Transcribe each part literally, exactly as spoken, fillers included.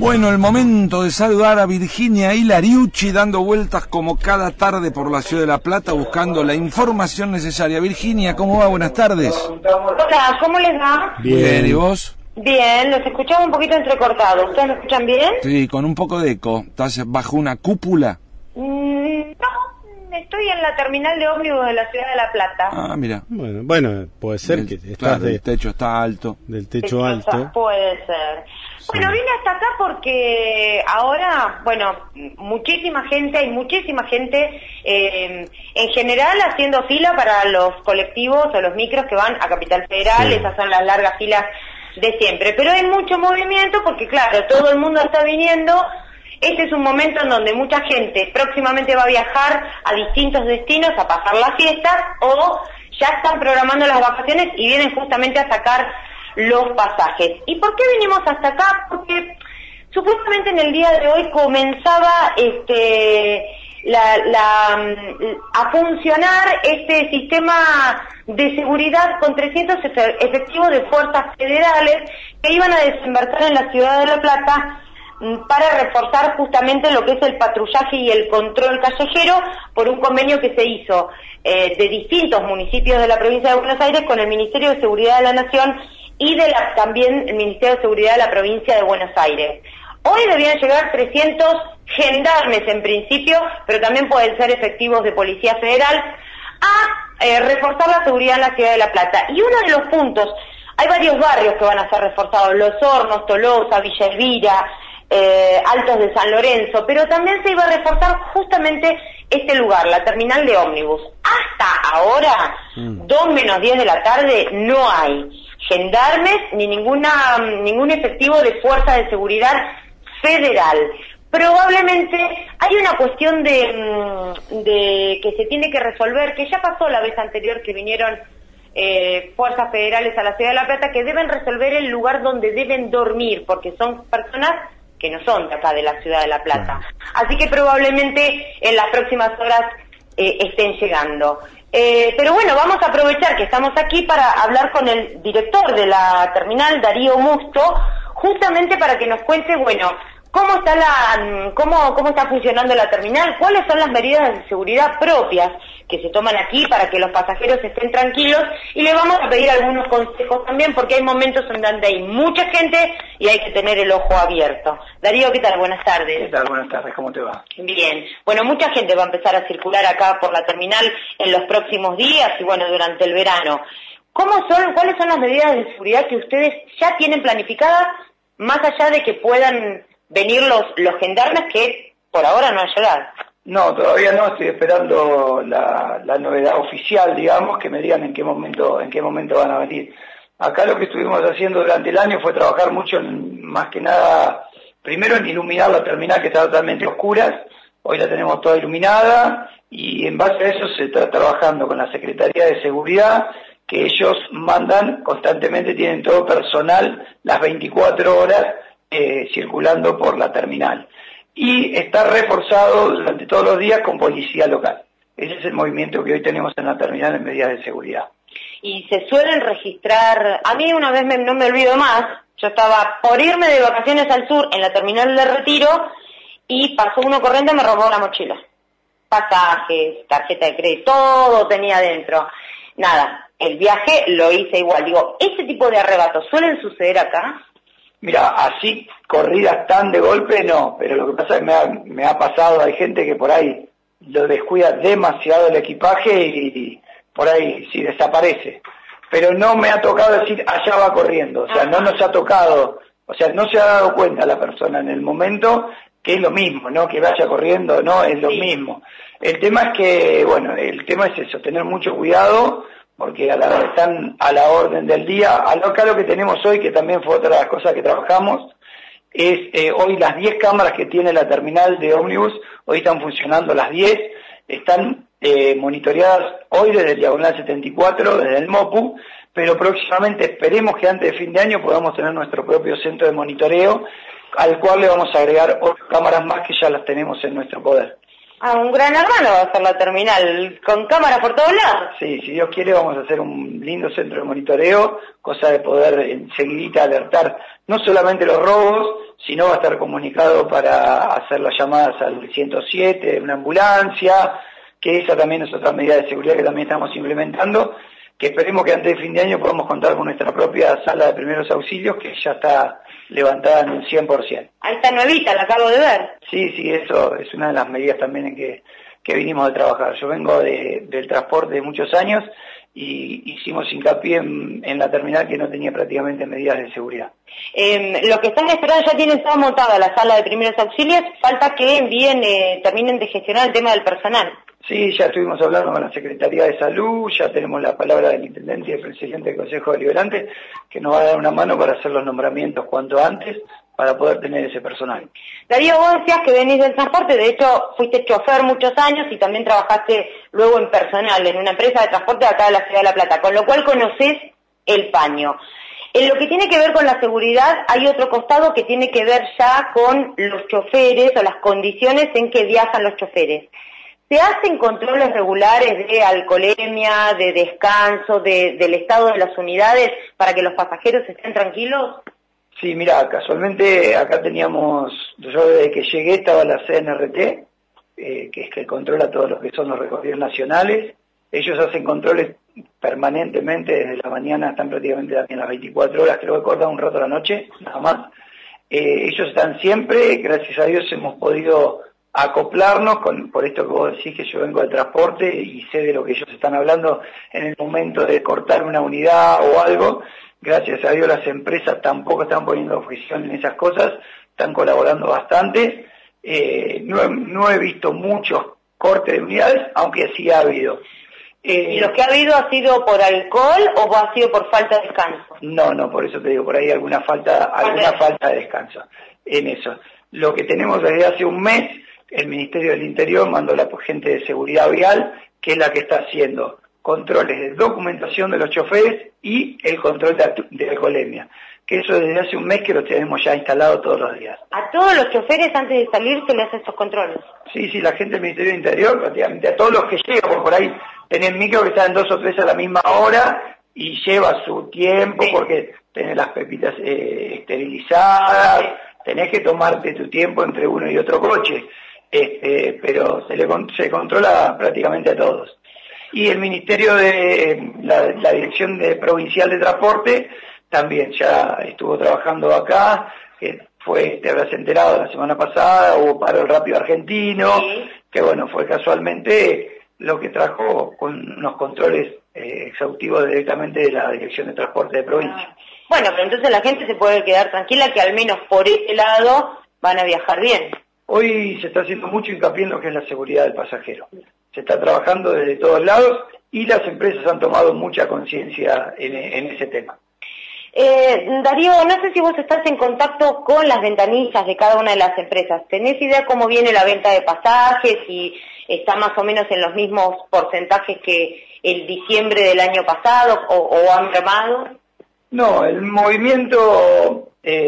Bueno, el momento de saludar a Virginia Hilariucci, dando vueltas como cada tarde por la ciudad de La Plata, buscando la información necesaria. Virginia, ¿cómo va? Buenas tardes. Hola, ¿cómo les va? Bien, Bien ¿y vos? Bien, los escuchamos un poquito entrecortados. ¿Ustedes me escuchan bien? Sí, con un poco de eco. ¿Estás bajo una cúpula? Mm, no, estoy en la terminal de ómnibus de la ciudad de La Plata. Ah, mira. Bueno, bueno, puede ser el, que estás claro, de, el techo está alto. Del techo, techo alto. Está, puede ser. Sí. Bueno, vine hasta acá porque ahora, bueno, muchísima gente, hay muchísima gente eh, en general haciendo fila para los colectivos o los micros que van a Capital Federal, sí. Esas son las largas filas de siempre, pero hay mucho movimiento porque claro, todo el mundo está viniendo. Este es un momento en donde mucha gente próximamente va a viajar a distintos destinos a pasar las fiestas o ya están programando las vacaciones y vienen justamente a sacar los pasajes. ¿Y por qué vinimos hasta acá? Porque supuestamente en el día de hoy comenzaba este la, la a funcionar este sistema de seguridad con trescientos efectivos de fuerzas federales que iban a desembarcar en la ciudad de La Plata para reforzar justamente lo que es el patrullaje y el control callejero por un convenio que se hizo eh, de distintos municipios de la provincia de Buenos Aires con el Ministerio de Seguridad de la Nación y de la, también el Ministerio de Seguridad de la provincia de Buenos Aires. Hoy debían llegar trescientos gendarmes en principio, pero también pueden ser efectivos de Policía Federal, a eh, reforzar la seguridad en la ciudad de La Plata. Y uno de los puntos, hay varios barrios que van a ser reforzados, Los Hornos, Tolosa, Villa Elvira, eh, Altos de San Lorenzo, pero también se iba a reforzar justamente este lugar, la terminal de ómnibus. Hasta ahora, mm. dos menos diez de la tarde, no hay gendarmes ni ninguna ningún efectivo de fuerza de seguridad federal. Probablemente hay una cuestión de, de que se tiene que resolver, que ya pasó la vez anterior que vinieron eh, fuerzas federales a la ciudad de La Plata, que deben resolver el lugar donde deben dormir, porque son personas que no son de acá de la ciudad de La Plata. Así que probablemente en las próximas horas eh, estén llegando. Eh, pero bueno, vamos a aprovechar que estamos aquí para hablar con el director de la terminal, Darío Musto, justamente para que nos cuente, bueno, cómo está la, cómo, cómo está funcionando la terminal, cuáles son las medidas de seguridad propias que se toman aquí para que los pasajeros estén tranquilos, y le vamos a pedir algunos consejos también, porque hay momentos en donde hay mucha gente y hay que tener el ojo abierto. Darío, ¿qué tal? Buenas tardes. ¿Qué tal? Buenas tardes, ¿cómo te va? Bien. Bueno, mucha gente va a empezar a circular acá por la terminal en los próximos días y bueno, durante el verano. ¿Cómo son, cuáles son las medidas de seguridad que ustedes ya tienen planificadas, más allá de que puedan venir los, los gendarmes que por ahora no han llegado? No, todavía no, estoy esperando la, la novedad oficial, digamos, que me digan en qué momento en qué momento van a venir. Acá lo que estuvimos haciendo durante el año fue trabajar mucho, en, más que nada, primero en iluminar la terminal que está totalmente oscura. Hoy la tenemos toda iluminada y en base a eso se está trabajando con la Secretaría de Seguridad, que ellos mandan constantemente, tienen todo personal las veinticuatro horas eh, circulando por la terminal. Y está reforzado durante todos los días con policía local. Ese es el movimiento que hoy tenemos en la terminal en medidas de seguridad. Y se suelen registrar, a mí una vez me, no me olvido más, yo estaba por irme de vacaciones al sur en la terminal de Retiro y pasó uno corriendo y me robó la mochila. Pasajes, tarjeta de crédito, todo tenía adentro. Nada, el viaje lo hice igual. Digo, ¿ese tipo de arrebatos suelen suceder acá? Mira, así corridas tan de golpe no, pero lo que pasa es que me ha, me ha pasado, hay gente que por ahí lo descuida demasiado el equipaje y, y por ahí sí desaparece. Pero no me ha tocado decir allá va corriendo, o sea, no nos ha tocado, o sea, no se ha dado cuenta la persona en el momento que es lo mismo, no que vaya corriendo, no, es lo sí. mismo. El tema es que, bueno, el tema es eso, tener mucho cuidado, porque a la, están a la orden del día. Acá lo que tenemos hoy, que también fue otra de las cosas que trabajamos, es eh, hoy las diez cámaras que tiene la terminal de ómnibus, hoy están funcionando las diez, están eh, monitoreadas hoy desde el Diagonal setenta y cuatro, desde el MOPU, pero próximamente esperemos que antes de fin de año podamos tener nuestro propio centro de monitoreo, al cual le vamos a agregar otras cámaras más que ya las tenemos en nuestro poder. Ah, un gran hermano va a ser la terminal, con cámaras por todos lados. Sí, si Dios quiere vamos a hacer un lindo centro de monitoreo, cosa de poder enseguidita alertar no solamente los robos, si no va a estar comunicado para hacer las llamadas al ciento siete, una ambulancia, que esa también es otra medida de seguridad que también estamos implementando, que esperemos que antes de fin de año podamos contar con nuestra propia sala de primeros auxilios, que ya está levantada en un cien por ciento. Ahí está nuevita, la acabo de ver. Sí, sí, eso es una de las medidas también en que, que vinimos a trabajar. Yo vengo de, del transporte de muchos años y hicimos hincapié en, en la terminal que no tenía prácticamente medidas de seguridad. Eh, lo que están esperando, ya tienen toda montada la sala de primeros auxilios, falta que envíen, eh, terminen de gestionar el tema del personal. Sí, ya estuvimos hablando con la Secretaría de Salud, ya tenemos la palabra del Intendente y del Presidente del Consejo Deliberante, que nos va a dar una mano para hacer los nombramientos cuanto antes, para poder tener ese personal. Darío, vos decías que venís del transporte, de hecho fuiste chofer muchos años y también trabajaste luego en personal, en una empresa de transporte de acá de la Ciudad de La Plata, con lo cual conocés el paño. En lo que tiene que ver con la seguridad, hay otro costado que tiene que ver ya con los choferes o las condiciones en que viajan los choferes. ¿Se hacen controles regulares de alcoholemia, de descanso, de, del estado de las unidades para que los pasajeros estén tranquilos? Sí, mira, casualmente acá teníamos, yo desde que llegué estaba la C N R T, eh, que es que controla todo lo que son los recorridos nacionales. Ellos hacen controles permanentemente desde la mañana, están prácticamente también las veinticuatro horas, creo que cortan un rato a la noche, nada más. Eh, ellos están siempre, gracias a Dios hemos podido acoplarnos con, por esto que vos decís que yo vengo del transporte y sé de lo que ellos están hablando en el momento de cortar una unidad o algo. Gracias a Dios las empresas tampoco están poniendo objeción en esas cosas, están colaborando bastante. Eh, no, he, no he visto muchos cortes de unidades, aunque sí ha habido. Eh, ¿Y lo que ha habido ha sido por alcohol o ha sido por falta de descanso? No, no, por eso te digo, por ahí alguna falta, alguna falta de descanso en eso. Lo que tenemos desde hace un mes, el Ministerio del Interior mandó a la gente de seguridad vial, que es la que está haciendo controles de documentación de los choferes y el control de, de alcoholemia, que eso desde hace un mes que lo tenemos ya instalado todos los días. ¿A todos los choferes antes de salir se les hace estos controles? Sí, sí, la gente del Ministerio del Interior, prácticamente a todos los que llegan, porque por ahí tenés micro que están dos o tres a la misma hora y lleva su tiempo, sí, porque tenés las pepitas eh, esterilizadas, sí, tenés que tomarte tu tiempo entre uno y otro coche, este, pero se le se controla prácticamente a todos. Y el Ministerio de la, la Dirección de Provincial de Transporte también ya estuvo trabajando acá, que fue, te habrás enterado la semana pasada, hubo paro rápido argentino, sí, que bueno, fue casualmente lo que trajo con unos controles eh, exhaustivos directamente de la Dirección de Transporte de provincia. Ah. Bueno, pero entonces la gente se puede quedar tranquila que al menos por ese lado van a viajar bien. Hoy se está haciendo mucho hincapié en lo que es la seguridad del pasajero. Se está trabajando desde todos lados y las empresas han tomado mucha conciencia en, en ese tema. Eh, Darío, no sé si vos estás en contacto con las ventanillas de cada una de las empresas. ¿Tenés idea cómo viene la venta de pasajes y está más o menos en los mismos porcentajes que el diciembre del año pasado o, o han mermado? No, el movimiento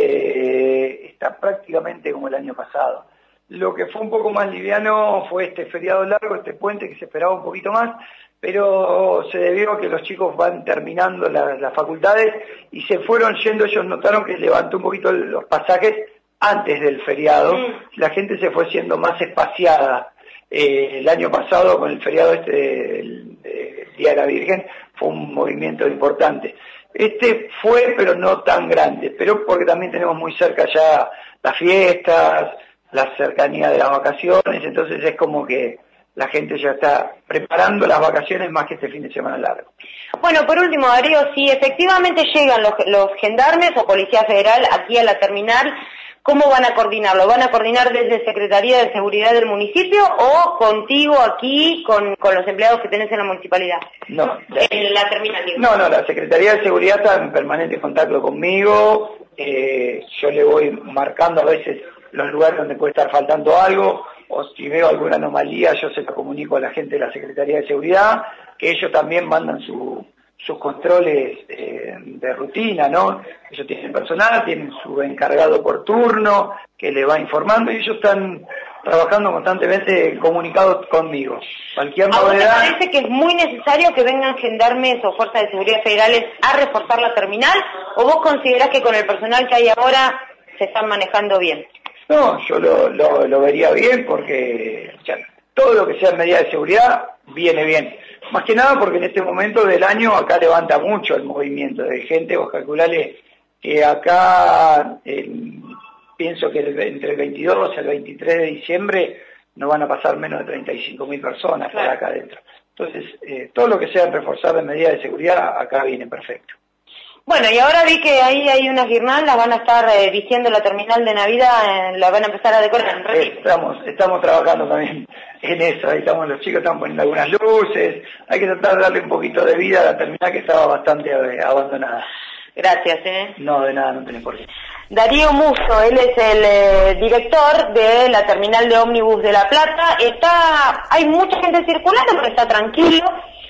eh, está prácticamente como el año pasado. Lo que fue un poco más liviano fue este feriado largo, este puente que se esperaba un poquito más, pero se debió a que los chicos van terminando la, las facultades y se fueron yendo, ellos notaron que levantó un poquito los pasajes antes del feriado, mm. la gente se fue siendo más espaciada. Eh, el año pasado con el feriado este del de Día de la Virgen fue un movimiento importante. Este fue, pero no tan grande, pero porque también tenemos muy cerca ya las fiestas, la cercanía de las vacaciones, entonces es como que la gente ya está preparando las vacaciones más que este fin de semana largo. Bueno, por último, Darío, si efectivamente llegan los, los gendarmes o Policía Federal aquí a la terminal, ¿cómo van a coordinarlo? ¿Van a coordinar desde Secretaría de Seguridad del municipio o contigo aquí con, con los empleados que tenés en la municipalidad? No. La, en la terminal, digo. No, no, la Secretaría de Seguridad está en permanente contacto conmigo, eh, yo le voy marcando a veces los lugares donde puede estar faltando algo, o si veo alguna anomalía yo se lo comunico a la gente de la Secretaría de Seguridad, que ellos también mandan su, sus controles eh, de rutina, ¿no? Ellos tienen personal, tienen su encargado por turno, que le va informando, y ellos están trabajando constantemente comunicados conmigo. Cualquier novedad... ¿A vos te parece que es muy necesario que vengan gendarmes o fuerzas de seguridad federales a reforzar la terminal? ¿O vos considerás que con el personal que hay ahora se están manejando bien. No, yo lo, lo, lo vería bien porque ya, todo lo que sea medida de seguridad viene bien. Más que nada porque en este momento del año acá levanta mucho el movimiento de gente. Vos calculale que acá eh, pienso que el, entre el veintidós y el veintitrés de diciembre no van a pasar menos de treinta y cinco mil personas por acá adentro. Entonces, eh, todo lo que sea reforzar las medidas de seguridad acá viene perfecto. Bueno, y ahora vi que ahí hay unas guirnaldas, van a estar eh, vistiendo la terminal de Navidad, eh, la van a empezar a decorar. Estamos, estamos trabajando también en eso, ahí estamos, los chicos están poniendo algunas luces, hay que tratar de darle un poquito de vida a la terminal que estaba bastante eh, abandonada. Gracias, ¿eh? No, de nada, no tenés por qué. Darío Musso, él es el eh, director de la terminal de ómnibus de La Plata. Está, hay mucha gente circulando, pero está tranquilo.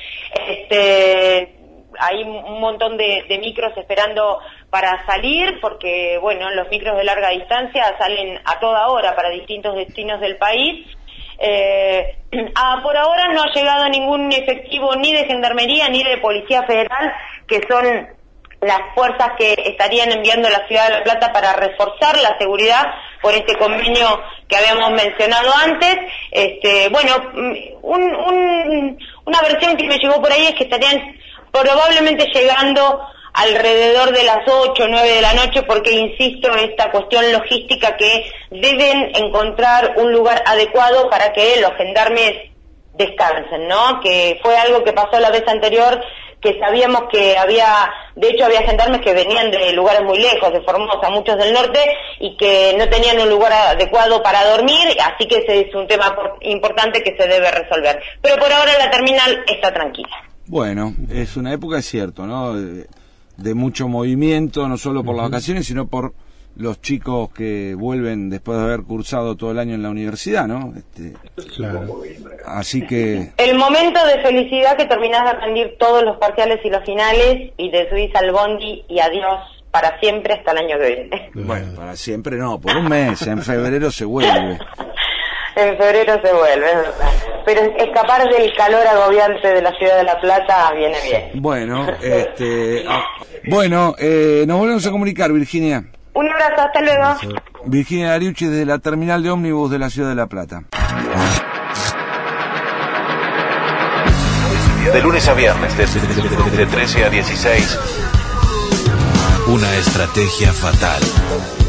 Este, hay un montón de, de micros esperando para salir, porque, bueno, los micros de larga distancia salen a toda hora para distintos destinos del país. Eh, ah, por ahora no ha llegado ningún efectivo ni de Gendarmería ni de Policía Federal, que son las fuerzas que estarían enviando a la ciudad de La Plata para reforzar la seguridad por este convenio que habíamos mencionado antes. Este, bueno, un, un, una versión que me llegó por ahí es que estarían probablemente llegando alrededor de las ocho o nueve de la noche, porque insisto, esta cuestión logística que deben encontrar un lugar adecuado para que los gendarmes descansen, ¿no? Que fue algo que pasó la vez anterior, que sabíamos que había, de hecho había gendarmes que venían de lugares muy lejos, de Formosa, muchos del norte, y que no tenían un lugar adecuado para dormir, así que ese es un tema por, importante que se debe resolver. Pero por ahora la terminal está tranquila. Bueno, es una época, es cierto, ¿no?, de, de mucho movimiento, no solo por las vacaciones, sino por los chicos que vuelven después de haber cursado todo el año en la universidad, ¿no? Este, claro. Así que... El momento de felicidad que terminás de rendir todos los parciales y los finales y te subís al bondi y adiós para siempre hasta el año que viene. Bueno, para siempre no, por un mes, en febrero se vuelve. En febrero se vuelve, es verdad. Pero escapar del calor agobiante de la ciudad de La Plata viene bien. Bueno, este... ah, bueno, eh, nos volvemos a comunicar, Virginia. Un abrazo, hasta luego. Virginia Dariucci desde la terminal de ómnibus de la ciudad de La Plata. De lunes a viernes, de, de, de trece a dieciséis. Una estrategia fatal.